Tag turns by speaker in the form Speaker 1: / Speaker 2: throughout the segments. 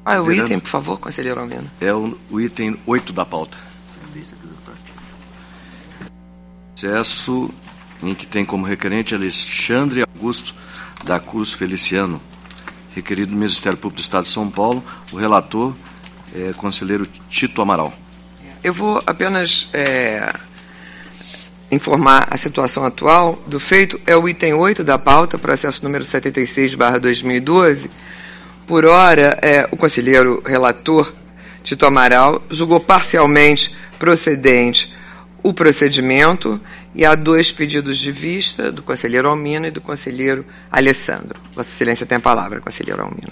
Speaker 1: É o item, por favor, conselheiro Almino.
Speaker 2: É o item 8 da pauta. Processo em que tem como requerente Alexandre Augusto da Cruz Feliciano, requerido do Ministério Público do Estado de São Paulo. O relator é conselheiro Tito Amaral.
Speaker 1: Eu vou apenas informar a situação atual do feito. É o item 8 da pauta, processo número 76/2012. Por hora, o conselheiro relator Tito Amaral julgou parcialmente procedente o procedimento e há 2 pedidos de vista, do conselheiro Almino e do conselheiro Alessandro. Vossa Excelência tem a palavra, conselheiro Almino.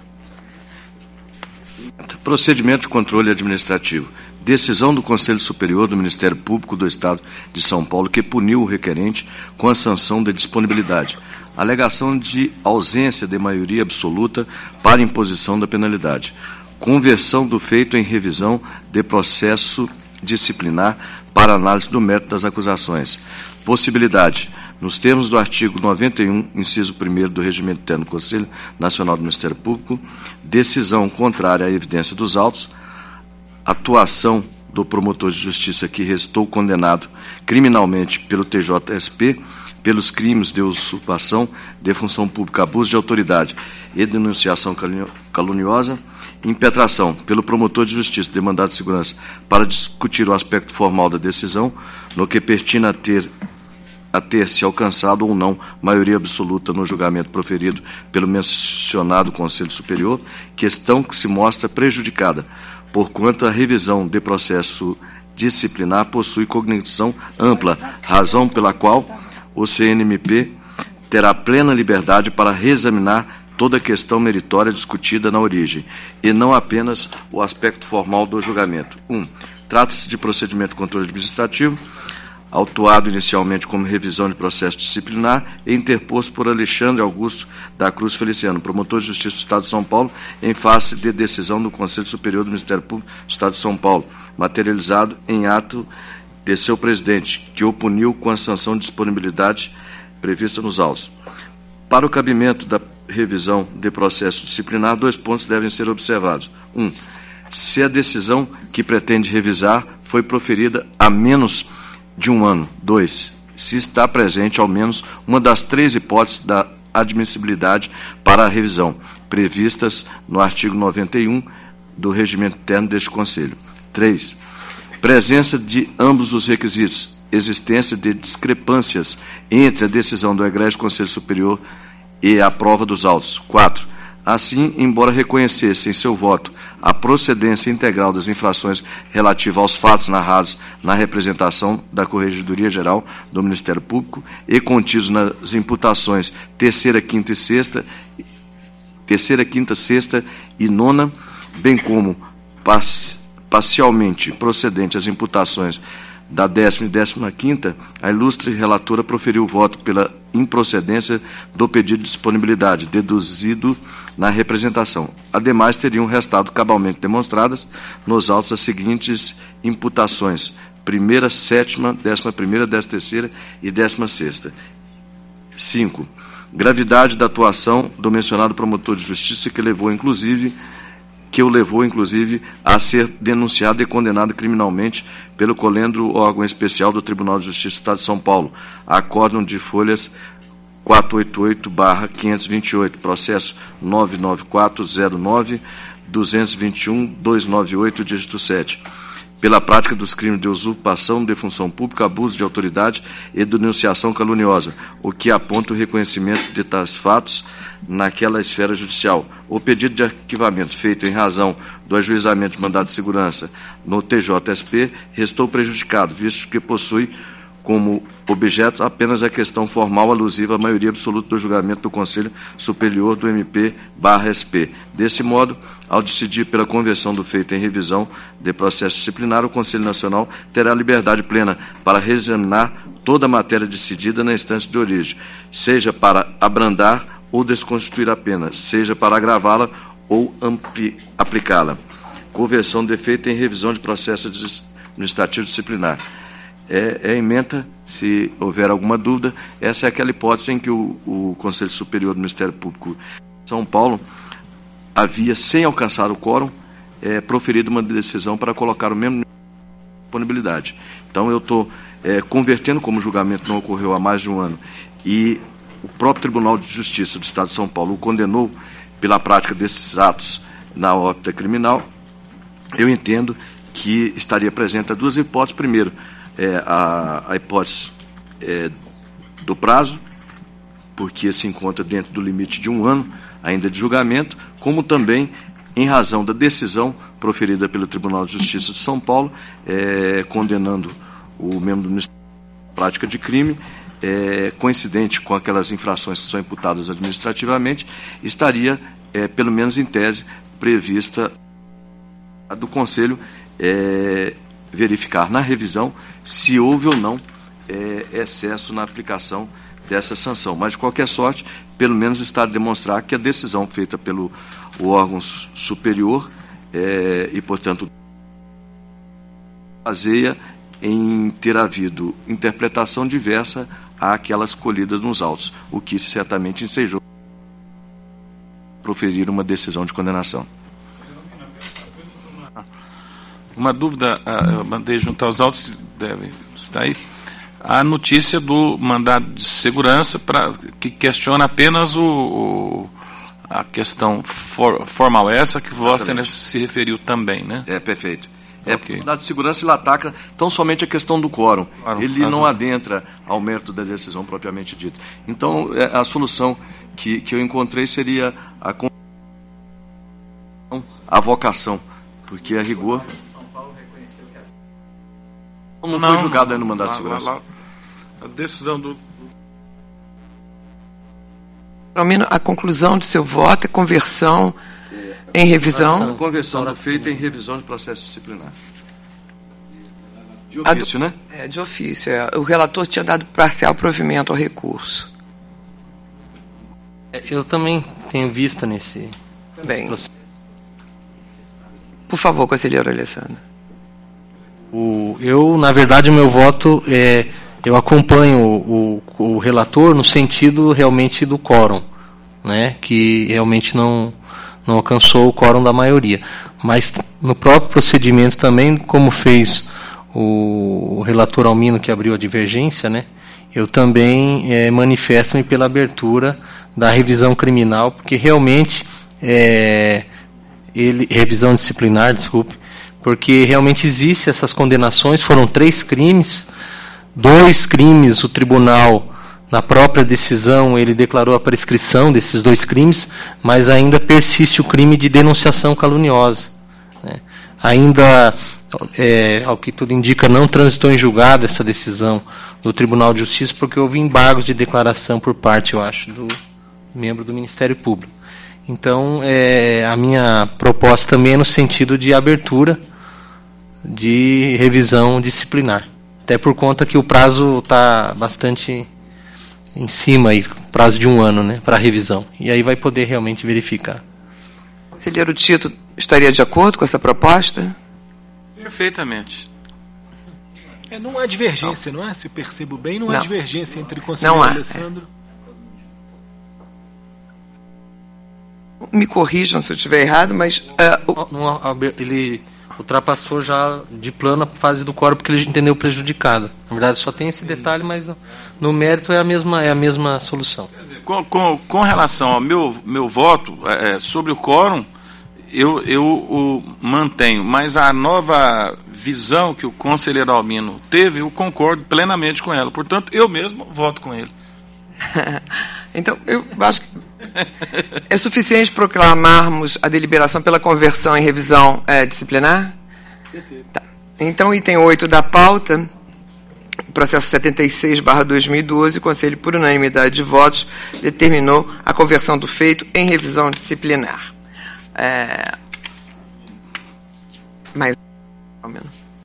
Speaker 2: Procedimento de controle administrativo. Decisão do Conselho Superior do Ministério Público do Estado de São Paulo que puniu o requerente com a sanção de disponibilidade. Alegação de ausência de maioria absoluta para imposição da penalidade. Conversão do feito em revisão de processo disciplinar para análise do mérito das acusações. Possibilidade. Nos termos do artigo 91, inciso 1º do Regimento Interno do Conselho Nacional do Ministério Público, decisão contrária à evidência dos autos, atuação do promotor de justiça que restou condenado criminalmente pelo TJSP pelos crimes de usurpação de função pública, abuso de autoridade e denunciação caluniosa, impetração pelo promotor de justiça de mandado de segurança para discutir o aspecto formal da decisão, no que pertina a ter-se alcançado ou não maioria absoluta no julgamento proferido pelo mencionado Conselho Superior, questão que se mostra prejudicada, porquanto a revisão de processo disciplinar possui cognição ampla, razão pela qual o CNMP terá plena liberdade para reexaminar toda a questão meritória discutida na origem, e não apenas o aspecto formal do julgamento. 1. Trata-se de procedimento de controle administrativo, autuado inicialmente como revisão de processo disciplinar e interposto por Alexandre Augusto da Cruz Feliciano, promotor de justiça do Estado de São Paulo, em face de decisão do Conselho Superior do Ministério Público do Estado de São Paulo, materializado em ato de seu presidente, que o puniu com a sanção de disponibilidade prevista nos autos. Para o cabimento da revisão de processo disciplinar, 2 pontos devem ser observados. 1. Se a decisão que pretende revisar foi proferida há menos de 1 ano. 2. Se está presente ao menos uma das 3 hipóteses da admissibilidade para a revisão, previstas no artigo 91 do Regimento Interno deste Conselho. 3. Presença de ambos os requisitos, existência de discrepâncias entre a decisão do egrégio Conselho Superior e a prova dos autos. 4. Assim, embora reconhecesse em seu voto a procedência integral das infrações relativas aos fatos narrados na representação da Corregedoria Geral do Ministério Público e contidos nas imputações 3ª, 5ª, 6ª e 9ª, bem como parcialmente procedente às imputações da 10ª e 15ª, a ilustre relatora proferiu o voto pela improcedência do pedido de disponibilidade, deduzido na representação. Ademais, teriam restado cabalmente demonstradas nos autos as seguintes imputações: 1ª, 7ª, 11ª, 13ª e 16ª. 5. Gravidade da atuação do mencionado promotor de justiça que o levou, inclusive, a ser denunciado e condenado criminalmente pelo colendro órgão especial do Tribunal de Justiça do Estado de São Paulo, acórdão de folhas 488/528, processo 99409-221-298, dígito 7, pela prática dos crimes de usurpação de função pública, abuso de autoridade e denunciação caluniosa, o que aponta o reconhecimento de tais fatos naquela esfera judicial. O pedido de arquivamento feito em razão do ajuizamento de mandado de segurança no TJSP restou prejudicado, visto que possui como objeto apenas a questão formal alusiva à maioria absoluta do julgamento do Conselho Superior do MP/SP. Desse modo, ao decidir pela conversão do feito em revisão de processo disciplinar, o Conselho Nacional terá liberdade plena para reexaminar toda a matéria decidida na instância de origem, seja para abrandar ou desconstituir a pena, seja para agravá-la ou aplicá-la. Conversão de feito em revisão de processo administrativo disciplinar. É ementa, se houver alguma dúvida, essa é aquela hipótese em que o Conselho Superior do Ministério Público de São Paulo havia, sem alcançar o quórum, proferida uma decisão para colocar o mesmo disponibilidade. Então eu estou convertendo, como o julgamento não ocorreu há mais de um ano, e o próprio Tribunal de Justiça do Estado de São Paulo o condenou pela prática desses atos na órbita criminal, eu entendo que estaria presente as duas hipóteses. Primeiro, a hipótese do prazo, porque se encontra dentro do limite de um ano ainda de julgamento, como também em razão da decisão proferida pelo Tribunal de Justiça de São Paulo, condenando o membro do Ministério da prática de crime, coincidente com aquelas infrações que são imputadas administrativamente, estaria, pelo menos em tese, prevista do Conselho verificar na revisão se houve ou não excesso na aplicação dessa sanção. Mas, de qualquer sorte, pelo menos está a demonstrar que a decisão feita pelo órgão superior e, portanto, baseia em ter havido interpretação diversa àquelas colhidas nos autos, o que certamente ensejou proferir uma decisão de condenação.
Speaker 3: Uma dúvida, eu mandei juntar os autos, deve estar aí. A notícia do mandado de segurança que questiona apenas a questão formal, essa que Vossa Excelência se referiu também, né?
Speaker 2: Perfeito.
Speaker 3: Okay.
Speaker 2: O mandado de segurança ele ataca tão somente a questão do quórum. Ele não adentra ao mérito da decisão propriamente dita. Então, a solução que eu encontrei seria a vocação, porque a rigor não foi julgado aí no mandado de segurança.
Speaker 3: A decisão do...
Speaker 1: A conclusão do seu voto é conversão em revisão.
Speaker 2: Conversão do feito em revisão de processo disciplinar. De ofício, né?
Speaker 1: De ofício. O relator tinha dado parcial provimento ao recurso.
Speaker 4: Eu também tenho vista nesse
Speaker 1: processo. Por favor, conselheiro Alessandro.
Speaker 4: Na verdade, o meu voto eu acompanho o relator no sentido realmente do quórum, né, que realmente não alcançou o quórum da maioria. Mas no próprio procedimento também, como fez o relator Almino, que abriu a divergência, né, eu também manifesto-me pela abertura da revisão criminal, porque realmente revisão disciplinar, desculpe, porque realmente existem essas condenações. Foram 3 crimes, 2 crimes o tribunal, na própria decisão, ele declarou a prescrição desses 2 crimes, mas ainda persiste o crime de denunciação caluniosa, né? Ainda, ao que tudo indica, não transitou em julgado essa decisão do Tribunal de Justiça, porque houve embargos de declaração por parte, eu acho, do membro do Ministério Público. Então, a minha proposta também é no sentido de abertura de revisão disciplinar. Até por conta que o prazo está bastante em cima, aí, prazo de 1 ano, né, para revisão. E aí vai poder realmente verificar.
Speaker 1: Conselheiro Tito, estaria de acordo com essa proposta?
Speaker 3: Perfeitamente.
Speaker 5: Não há divergência, não é? Se eu percebo bem, não há divergência entre o conselheiro Alessandro.
Speaker 1: Me corrijam se eu estiver errado, mas...
Speaker 4: ele ultrapassou já de plano a fase do quórum, porque ele entendeu prejudicado. Na verdade, só tem esse detalhe, mas no mérito é a mesma solução.
Speaker 3: Com relação ao meu voto sobre o quórum, eu o mantenho, mas a nova visão que o conselheiro Almino teve, eu concordo plenamente com ela. Portanto, eu mesmo voto com ele.
Speaker 1: Então, eu acho que é suficiente proclamarmos a deliberação pela conversão em revisão disciplinar? Tá. Então, item 8 da pauta, processo 76/2012, o Conselho, por unanimidade de votos, determinou a conversão do feito em revisão disciplinar. Mais ou menos.